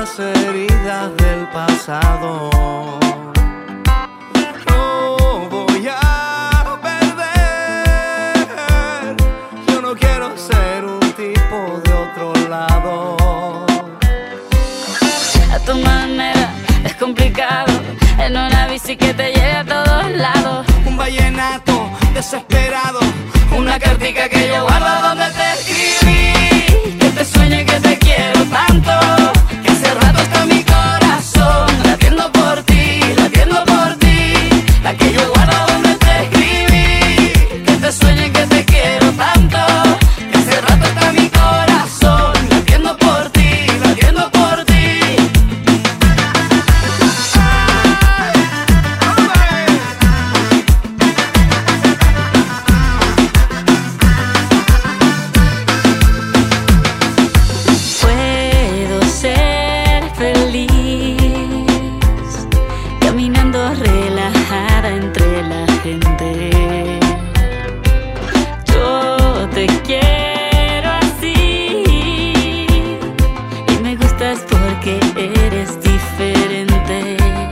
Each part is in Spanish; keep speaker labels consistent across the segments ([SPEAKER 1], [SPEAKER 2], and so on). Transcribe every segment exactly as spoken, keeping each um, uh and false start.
[SPEAKER 1] las heridas del pasado. No voy a perder, yo no quiero ser un tipo de otro lado.
[SPEAKER 2] A tu manera es complicado, en una bici que te lleve a todos lados.
[SPEAKER 1] Un vallenato desesperado, una cartica que yo guardo donde te escribí.
[SPEAKER 2] Que te sueño y que te quiero tanto,
[SPEAKER 1] que hace rato está mi corazón
[SPEAKER 2] latiendo por ti, latiendo por ti.
[SPEAKER 1] la que yo guardo donde te escribí.
[SPEAKER 2] Que te sueño y que te quiero tanto,
[SPEAKER 1] que hace rato está mi corazón
[SPEAKER 2] latiendo por ti, latiendo por ti. Puedo ser feliz caminando relajada entre la gente. Yo te quiero así y me gustas porque eres diferente.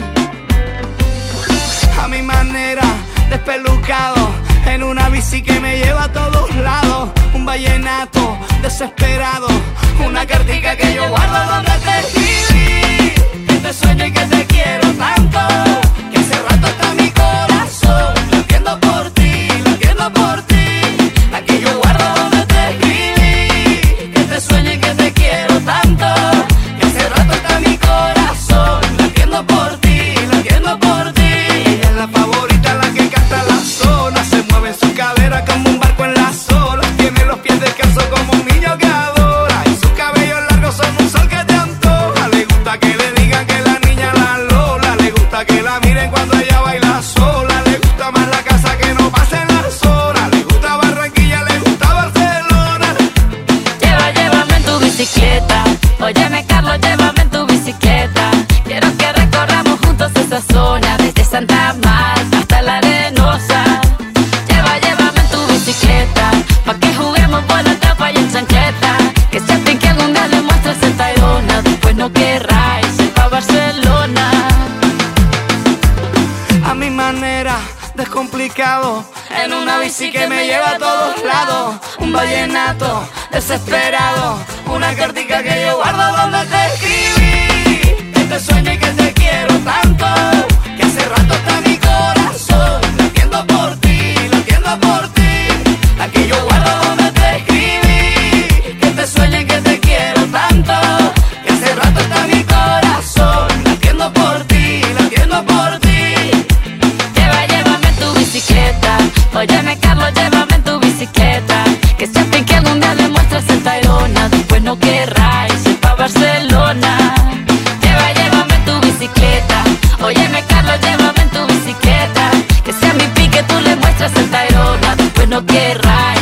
[SPEAKER 1] A mi manera, despelucado, en una bici que me lleva a todos lados. Un vallenato desesperado, una cartica que yo guardo donde te escribí.
[SPEAKER 2] Que te sueño y que te quiero tanto,
[SPEAKER 1] que hace rato está mi corazón
[SPEAKER 2] latiendo por ti, latiendo por ti.
[SPEAKER 1] la que yo guardo donde te escribí.
[SPEAKER 2] Que te sueño y que te quiero tanto,
[SPEAKER 1] que hace rato está mi corazón
[SPEAKER 2] latiendo por ti, latiendo por ti.
[SPEAKER 1] Ella es la favorita, la que canta la zona. Se mueve en su cadera como un barco en las olas. Tiene los pies descalzos como un niño que adora. Y sus cabellos largos son un sol que te antoja. Le gusta que le digan que la niña la Lola. Le gusta que la miren cuando ella baila sola. Le gusta más la casa que no pasen las horas. Le gusta Barranquilla, le gusta Barcelona.
[SPEAKER 2] Lleva, llévame en tu bicicleta. Óyeme, Carlos, llévame en tu bicicleta. Quiero que recorramos juntos esa zona, desde Santa Marta hasta la Arenosa. Lleva, llévame en tu bicicleta, pa' que juguemos por la tapa y en chancleta. Que sepan que algún día le muestres el Tayrona, después no querráis ir pa' Barcelona.
[SPEAKER 1] A mi manera, descomplicado, en una bici que me lleva a todos lados. Un vallenato desesperado, una cartica que yo guardo donde te escribí.
[SPEAKER 2] Que te sueño y que te quiero tanto,
[SPEAKER 1] que hace rato está mi corazón
[SPEAKER 2] latiendo por ti, latiendo por ti.
[SPEAKER 1] la que yo guardo donde te escribí.
[SPEAKER 2] Que te sueño y que te quiero tanto,
[SPEAKER 1] que hace rato está mi corazón
[SPEAKER 2] latiendo por ti, latiendo por ti. Lleva, llévame en tu bicicleta. Óyeme, Carlos, llévame en tu bicicleta. Que sepan que algún día le muestras el Tayrona, después no querráis ir pa' Barcelona. Lleva, llévame en tu bicicleta. Óyeme, Carlos, llévame en tu bicicleta. Que sea mi pique, tú le muestras el Tayrona, después no querráis